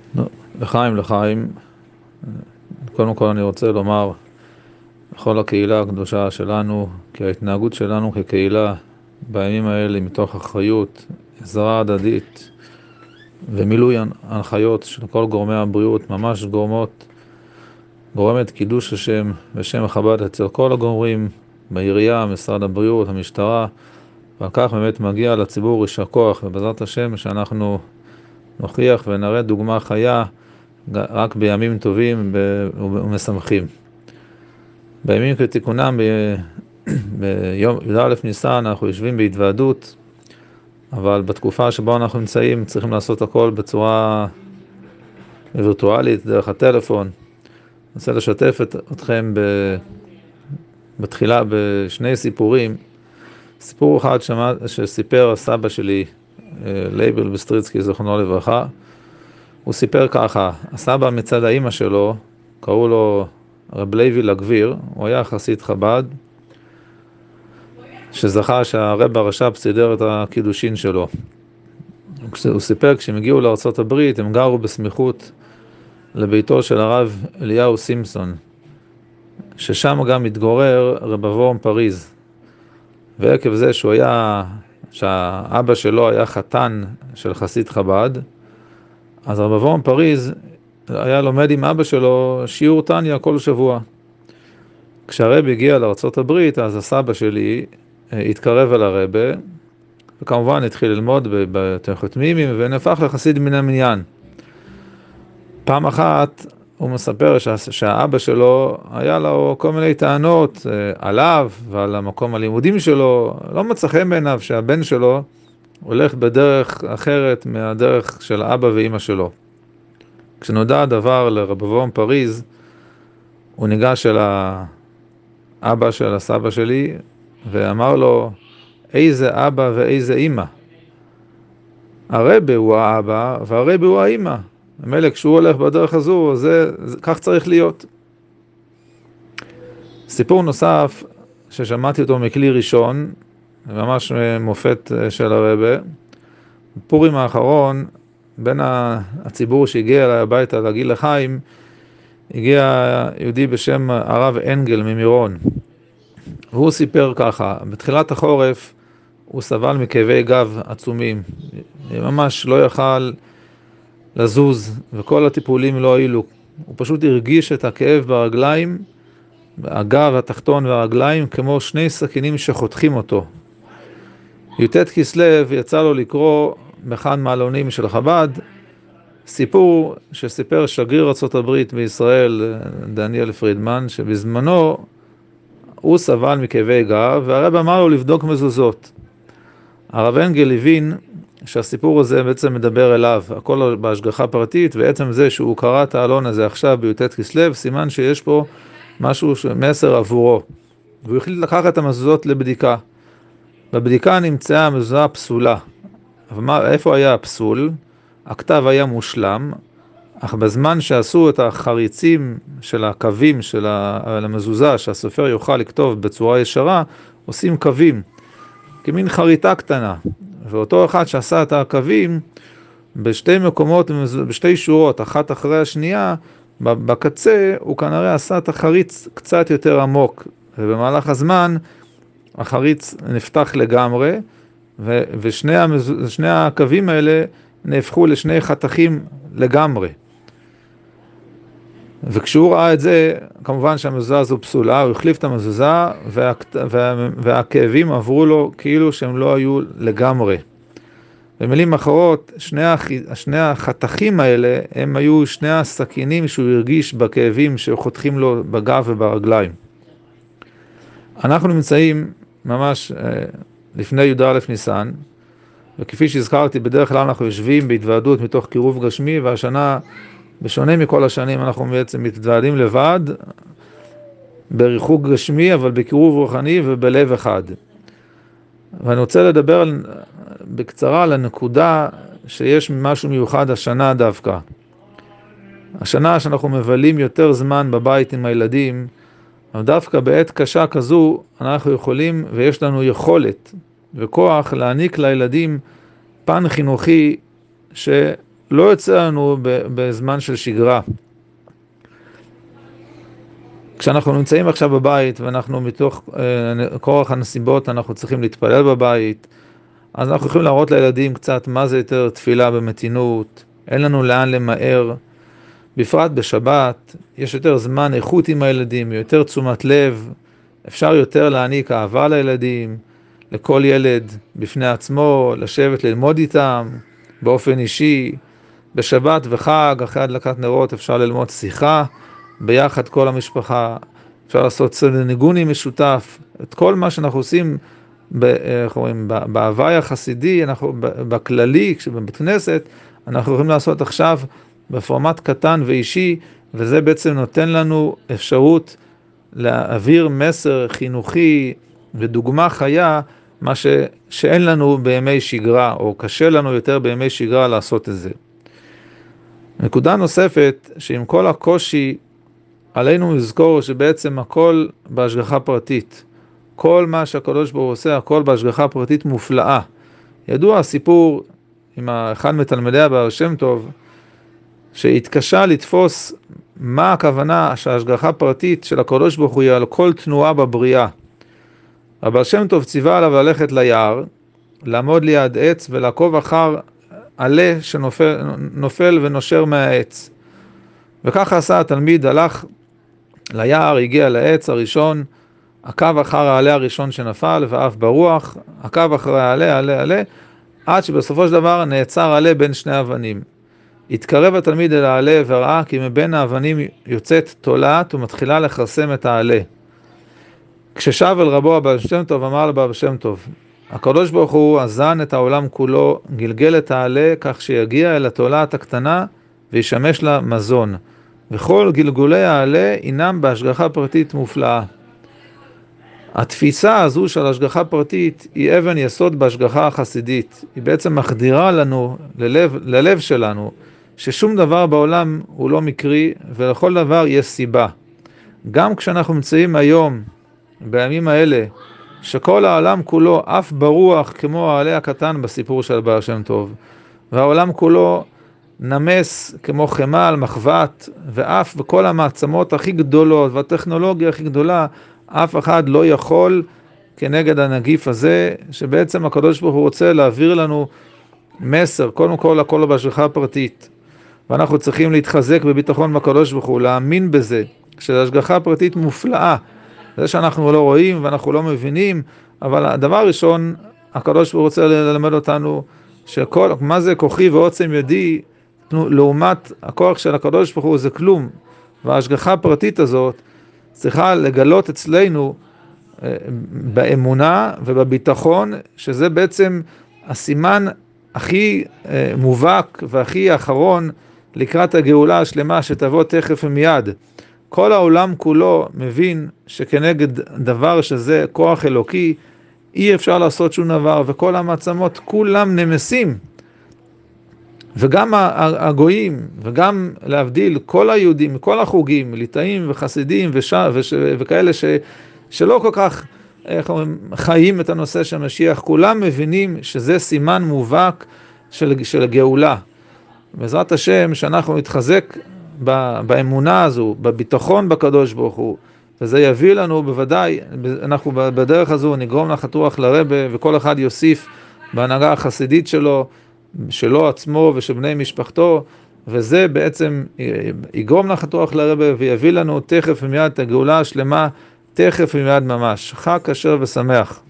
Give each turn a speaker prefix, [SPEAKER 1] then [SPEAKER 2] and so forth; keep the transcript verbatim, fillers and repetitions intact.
[SPEAKER 1] לא, לחיים, לחיים. קודם כל אני רוצה לומר לכל הקהילה הקדושה שלנו, כי ההתנהגות שלנו כקהילה בימים האלה מתוך אחריות, עזרה הדדית ומילוי הנחיות של כל גורמי הבריאות ממש גורמות, גורמת קידוש השם ושם חב"ד אצל כל הגורמים בעירייה, משרד הבריאות, המשטרה, ועל כך באמת מגיע לציבור יישר כוח, ובעזרת השם שאנחנו נוכיח ונראה דוגמה חיה רק בימים טובים ומשמחים. בימים כתיקונם, ביום י"א ניסן אנחנו יושבים בהתוועדות, אבל בתקופה שבה אנחנו נמצאים צריכים לעשות הכל בצורה וירטואלית, דרך הטלפון. אני רוצה לשתף את, אתכם ב, בתחילה בשני סיפורים. סיפור אחד שמה, שסיפר הסבא שלי, לייבל בסטריצקי, זכרונו לברכה. הוא סיפר ככה: הסבא מצד האמא שלו, קראו לו רב לייבל הגביר, הוא היה חסיד חב"ד, שזכה שהרב הרש"פ סידר את הקידושין שלו. הוא סיפר כשהם הגיעו לארצות הברית, הם גרו בסמיכות לביתו של הרב אליהו סימפסון, ששם גם התגורר רב אברהם פריז. ועקב זה שהוא היה, שהאבא שלו היה חתן של חסיד חב"ד, אז רב אברהם פריז היה לומד עם אבא שלו שיעור תניה כל שבוע. כשהרב הגיע לארצות הברית, אז הסבא שלי התקרב אל הרב, וכמובן התחיל ללמוד בתוכנית מימים, ונהפך לחסיד מן המניין. פעם אחת הוא מספר שהאבא שלו היה לו כל מיני טענות עליו ועל המקום הלימודים שלו. לא מצא חן בעיניו שהבן שלו הולך בדרך אחרת מהדרך של אבא ואמא שלו. כשנודע הדבר לרב אברהם פריז, הוא ניגש אל האבא של הסבא שלי ואמר לו: איזה אבא ואיזה אמא? הרב הוא האבא והרב הוא האמא. המלך כשהוא הולך בדרך הזו, זה, זה, כך צריך להיות. סיפור נוסף ששמעתי אותו מכלי ראשון, ממש מופת של הרבה. בפורים האחרון, בין הציבור שהגיע אליי הביתה לגיל לחיים, הגיע יהודי בשם הרב אנגל ממירון. והוא סיפר ככה: בתחילת החורף הוא סבל מכאבי גב עצומים, ממש לא יכל לזוז, וכל הטיפולים לא הועילו. הוא פשוט הרגיש את הכאב ברגליים, הגב התחתון והרגליים, כמו שני סכינים שחותכים אותו. י"ט כסלו יצא לו לקרוא באחד מעלונים של חב"ד סיפור שסיפר שגריר ארצות הברית בישראל, דניאל פרידמן, שבזמנו הוא סבל מכאבי גב, והרב אמר לו לבדוק מזוזות. הרב אנגל הבין שהסיפור הזה בעצם מדבר אליו, הכל בהשגחה פרטית, ועצם זה שהוא קרא את העלון הזה עכשיו בי"ט כסלו, סימן שיש פה משהו, מסר עבורו. והוא החליט לקחת את המזוזות לבדיקה. בבדיקה נמצאה המזוזה פסולה. אבל מה, איפה היה הפסול? הכתב היה מושלם, אך בזמן שעשו את החריצים של הקווים של המזוזה, שהסופר יוכל לכתוב בצורה ישרה, עושים קווים, כמין חריטה קטנה. ואותו אחד שעשה את הקווים בשתי מקומות, בשתי שורות, אחת אחרי השנייה, בקצה הוא כנראה עשה את החריץ קצת יותר עמוק, ובמהלך הזמן החריץ נפתח לגמרי, ושני המז... שני הקווים האלה נהפכו לשני חתכים לגמרי. וכשהוא ראה את זה, כמובן שהמזוזה הזו פסולה, הוא החליף את המזוזה, וה... וה... והכאבים עברו לו כאילו שהם לא היו לגמרי. במילים אחרות, שני, הח... שני החתכים האלה, הם היו שני הסכינים שהוא הרגיש בכאבים שחותכים לו בגב וברגליים. אנחנו נמצאים ממש לפני י"א ניסן, וכפי שהזכרתי, בדרך כלל אנחנו יושבים בהתוועדות מתוך קירוב גשמי, והשנה, בשונה מכל השנים, אנחנו בעצם מתוועדים לבד, בריחוק גשמי, אבל בקירוב רוחני ובלב אחד. ואני רוצה לדבר על, בקצרה על הנקודה שיש משהו מיוחד השנה דווקא. השנה שאנחנו מבלים יותר זמן בבית עם הילדים, אבל דווקא בעת קשה כזו אנחנו יכולים ויש לנו יכולת וכוח להעניק לילדים פן חינוכי לא יוצא לנו בזמן של שגרה. כשאנחנו נמצאים עכשיו בבית, ואנחנו מתוך אה, כורח הנסיבות, אנחנו צריכים להתפלל בבית, אז אנחנו יכולים להראות לילדים קצת מה זה יותר תפילה במתינות, אין לנו לאן למהר, בפרט בשבת, יש יותר זמן איכות עם הילדים, יותר תשומת לב, אפשר יותר להעניק אהבה לילדים, לכל ילד בפני עצמו, לשבת ללמוד איתם באופן אישי. בשבת וחג, אחרי הדלקת נרות, אפשר ללמוד שיחה ביחד כל המשפחה, אפשר לעשות סדר ניגוני משותף, את כל מה שאנחנו עושים בהוואי החסידי, אנחנו, בכללי, בבית כנסת, אנחנו יכולים לעשות עכשיו בפורמט קטן ואישי, וזה בעצם נותן לנו אפשרות להעביר מסר חינוכי ודוגמה חיה, מה ש... שאין לנו בימי שגרה, או קשה לנו יותר בימי שגרה לעשות את זה. נקודה נוספת, שעם כל הקושי, עלינו לזכור שבעצם הכל בהשגחה פרטית. כל מה שהקדוש ברוך הוא עושה, הכל בהשגחה פרטית מופלאה. ידוע הסיפור עם אחד מתלמידי הבעל שם טוב, שהתקשה לתפוס מה הכוונה שההשגחה פרטית של הקדוש ברוך הוא היא על כל תנועה בבריאה. הבעל שם טוב ציווה עליו ללכת ליער, לעמוד ליד עץ ולעקוב אחר עלה שנופל נופל ונושר מהעץ. וככה עשה התלמיד, הלך ליער, הגיע לעץ הראשון, עקב אחר העלה הראשון שנפל ואף ברוח, עקב אחר העלה, עלה, עלה, עד שבסופו של דבר נעצר עלה בין שני אבנים. התקרב התלמיד אל העלה וראה כי מבין האבנים יוצאת תולעת ומתחילה לחסם את העלה. כששב אל רבו הבעל שם טוב, אמר לבעל שם טוב, הקדוש ברוך הוא אזן את העולם כולו, גלגל את העלה כך שיגיע אל התולעת הקטנה וישמש לה מזון. וכל גלגולי העלה אינם בהשגחה פרטית מופלאה. התפיסה הזו של השגחה פרטית היא אבן יסוד בהשגחה החסידית. היא בעצם מחדירה לנו, ללב, ללב שלנו, ששום דבר בעולם הוא לא מקרי ולכל דבר יש סיבה. גם כשאנחנו נמצאים היום, בימים האלה, שכל העולם כולו אף ברוח כמו העלה הקטן בסיפור של בעל שם טוב, והעולם כולו נמס כמו חמה על מחבת, ואף בכל המעצמות הכי גדולות והטכנולוגיה הכי גדולה, אף אחד לא יכול כנגד הנגיף הזה, שבעצם הקדוש ברוך הוא רוצה להעביר לנו מסר, קודם כל הכל בהשגחה פרטית, ואנחנו צריכים להתחזק בביטחון בקדוש ברוך הוא, להאמין בזה, שהשגחה פרטית מופלאה, זה שאנחנו לא רואים ואנחנו לא מבינים, אבל הדבר הראשון, הקדוש ברוך הוא רוצה ללמד אותנו, שכל, מה זה כוחי ועוצם ידי, לעומת הכוח של הקדוש ברוך הוא זה כלום, וההשגחה הפרטית הזאת צריכה לגלות אצלנו באמונה ובביטחון, שזה בעצם הסימן הכי מובהק והכי האחרון לקראת הגאולה השלמה שתבוא תכף ומיד. כל העולם כולו מבין שכנגד דבר שזה כוח אלוקי, אי אפשר לעשות שום דבר, וכל המעצמות כולם נמסים. וגם הגויים, וגם להבדיל כל היהודים, כל החוגים, ליטאים וחסידים וש... וש... וכאלה ש... שלא כל כך איך אומרים, חיים את הנושא של משיח, כולם מבינים שזה סימן מובהק של, של גאולה. בעזרת השם שאנחנו נתחזק באמונה הזו, בביטחון בקדוש ברוך הוא, וזה יביא לנו בוודאי, אנחנו בדרך הזו נגרום נחת רוח לרבה, וכל אחד יוסיף בהנהגה החסידית שלו, שלו עצמו ושל בני משפחתו, וזה בעצם יגרום נחת רוח לרבה, ויביא לנו תכף ומיד את הגאולה השלמה, תכף ומיד ממש. חג כשר ושמח.